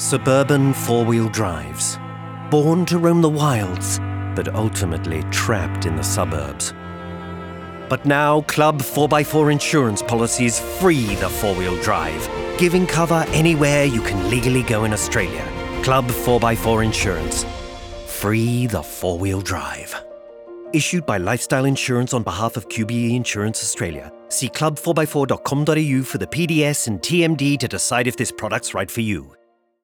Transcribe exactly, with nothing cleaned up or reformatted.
Suburban four-wheel drives, born to roam the wilds, but ultimately trapped in the suburbs. But now, Club four by four insurance policies free the four-wheel drive, giving cover anywhere you can legally go in Australia. Club four by four Insurance. Free the four-wheel drive. Issued by Lifestyle Insurance on behalf of Q B E Insurance Australia. See club four by four dot com dot a u for the P D S and T M D to decide if this product's right for you.